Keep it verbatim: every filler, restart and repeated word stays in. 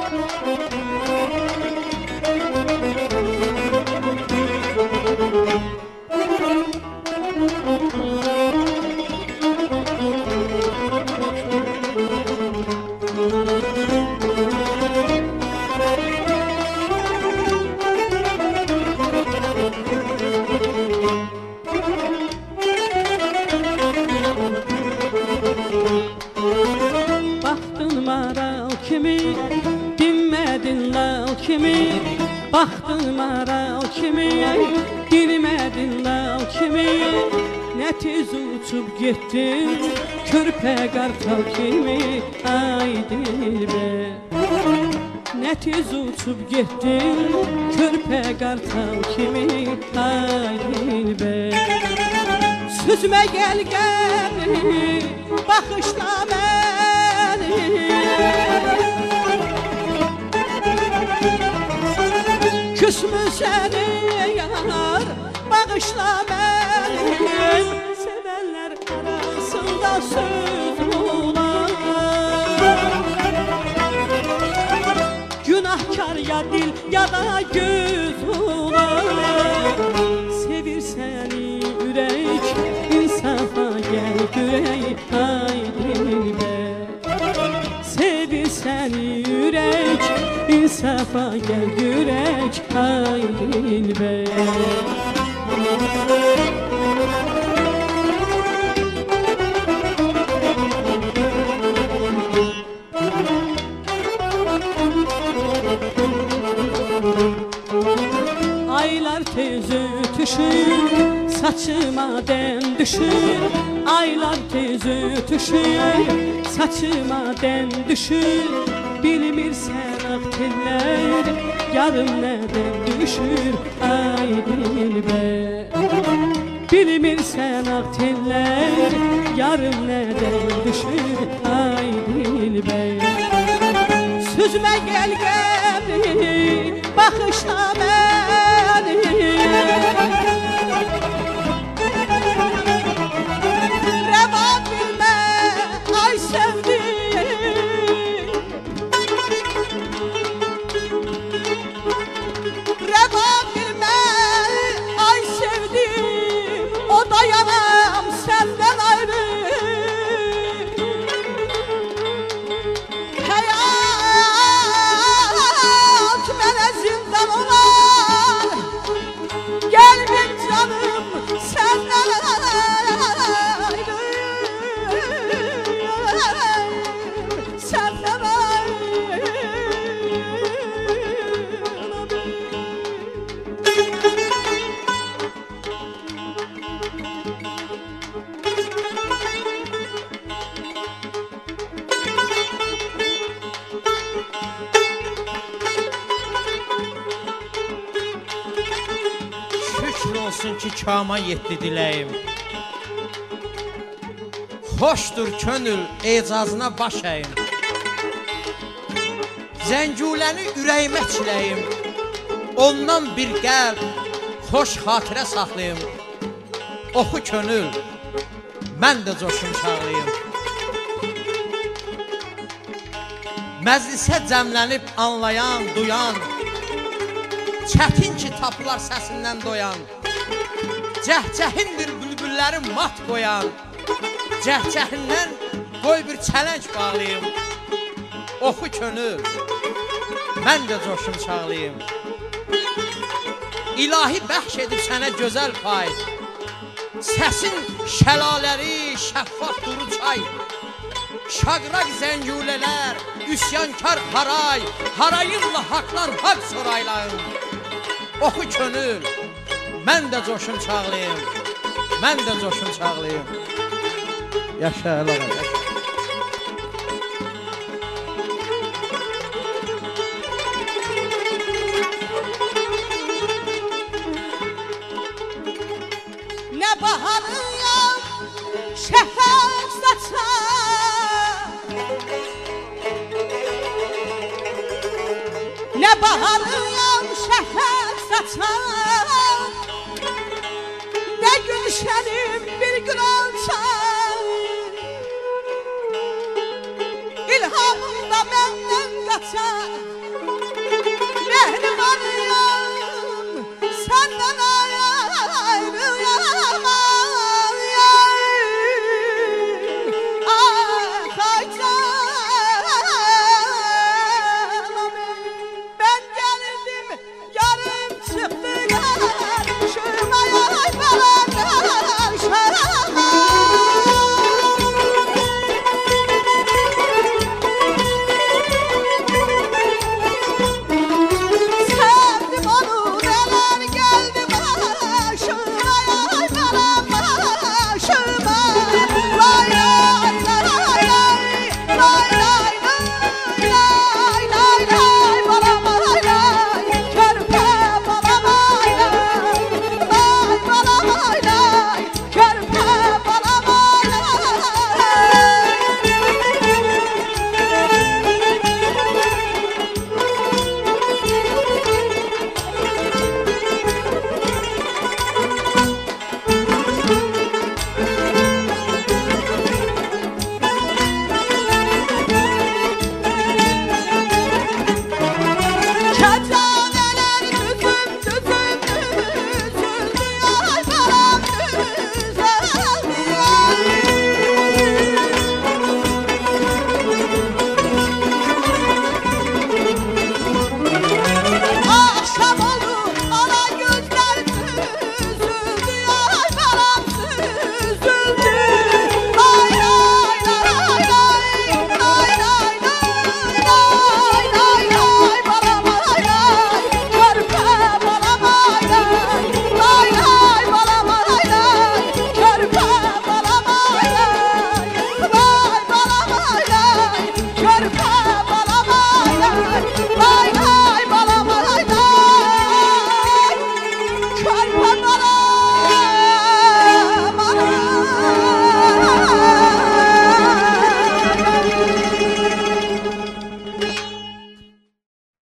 Baxdın maral kimi, dinmədin lal kimi. Baxdın maral kimi, dinmədin lal kimi. Nə tez uçub getdin, körpə qartal kimi. Ay dilbər, nə tez uçub getdin, körpə qartal kimi. Ay dilbər, sözümə gəl gəl, baxışla məni. Küsmü səni yar, bağışla məni. Sevənlər arasında söz olar, günahkar ya dil ya da göz olar. Sevir səni ürək, insafa gəl görək. Ay dilbər, sevir səni ürək, insafa gəl görək. Ay dilbər, aylar tez ötüşür, saçıma den düşür. Aylar tez ötüşür, saçıma den düşür. Bilmirsən ağ tellər, yarım nədən düşür. Ay dilbər, bilmirsən ağ tellər, yarım nədən düşür. Ay dilbər, sözümə gəl gəl, baxışla məni. Rəva bilmə, ay sevdim, rəva bilmə, ay sevdim. O dayanam səndən ayrı, həyat mənə zindan olar. Gəlmir canım səndən ayrı, səndən ayrı. Şükür olsun ki kama yetti diləyim. Xoşdur könül ecazına baş əyim. Zənguləni ürəyimə çiləyim. Ondan bir qəlb, xoş xatirə saxlayım. Oxu könül, mən də coşum çağlayım. Məclisə cəmlənib anlayan, duyan, çətin ki tapılar səsindən doyan. Cəhcəhindir bülbüllərin mat qoyan, cəhcəhindən qoy bir çələng bağlayım. Oxu könül, mən də coşum çağlayım. İlahi bəxş edib sənə gözəl pay, səsin şəlaləri, şəffaf duru çay. Şaqraq zəngulələr, üsyankar haray, harayınla haqlan haqq soraylayın. Oxu könül, mən də coşum çağlayım, mən də coşum çağlayım. Yaşa əlaqa, yaşa. Nə baharıyam, şəfəq saçar. Nə baharıyam, şəfəq saçar. Nə gülşənim bir gün açar. İlhamım da məndən qaçar.